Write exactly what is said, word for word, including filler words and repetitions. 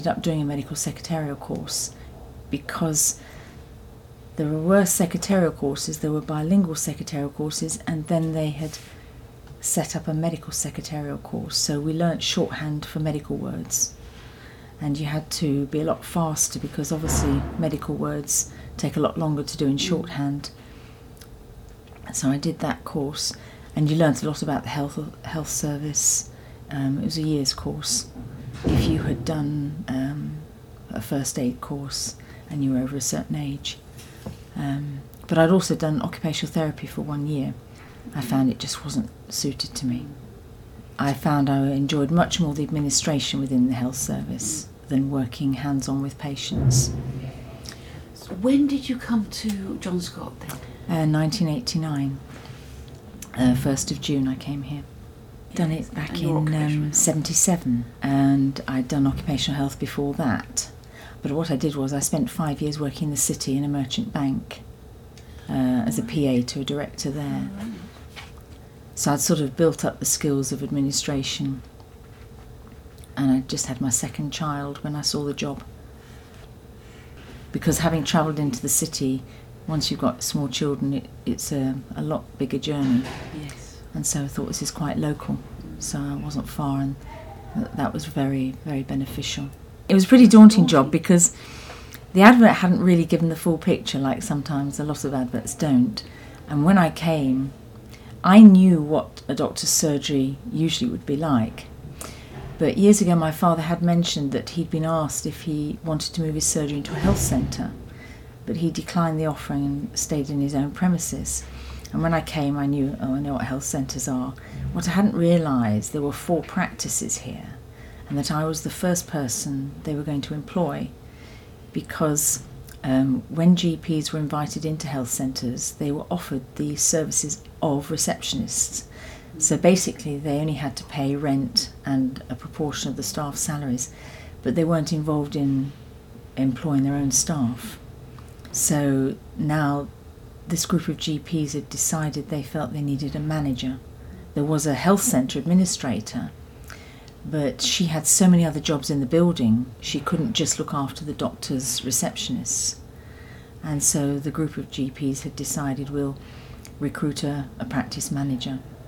ended up doing a medical secretarial course because there were secretarial courses, there were bilingual secretarial courses, and then they had set up a medical secretarial course. So we learnt shorthand for medical words. And you had to be a lot faster because obviously medical words take a lot longer to do in shorthand. So I did that course, and you learnt a lot about the health health service. Um, it was a year's course. If you had done um, a first aid course and you were over a certain age. Um, but I'd also done occupational therapy for one year. I found it just wasn't suited to me. I found I enjoyed much more the administration within the health service than working hands-on with patients. So when did you come to John Scott then? Uh, nineteen eighty-nine. Uh, first of June I came here. Done it back in um, seventy-seven, and I'd done occupational health before that. But what I did was I spent five years working in the city in a merchant bank uh, as a P A to a director there. So I'd sort of built up the skills of administration, and I just had my second child when I saw the job. Because having travelled into the city, once you've got small children, it, it's a, a lot bigger journey. Yes. And so I thought this is quite local, so I wasn't far, and that was very, very beneficial. It was a pretty daunting job because the advert hadn't really given the full picture, like sometimes a lot of adverts don't. And when I came, I knew what a doctor's surgery usually would be like. But years ago my father had mentioned that he'd been asked if he wanted to move his surgery into a health centre, but he declined the offering and stayed in his own premises. And when I came, I knew, oh, I know what health centres are. What I hadn't realised, there were four practices here, and that I was the first person they were going to employ, because um, when G Ps were invited into health centres, they were offered the services of receptionists. So basically they only had to pay rent and a proportion of the staff salaries, but they weren't involved in employing their own staff. So now this group of G Ps had decided they felt they needed a manager. There was a health centre administrator, but she had so many other jobs in the building, she couldn't just look after the doctors' receptionists. And so the group of G Ps had decided we'll recruit a, a practice manager.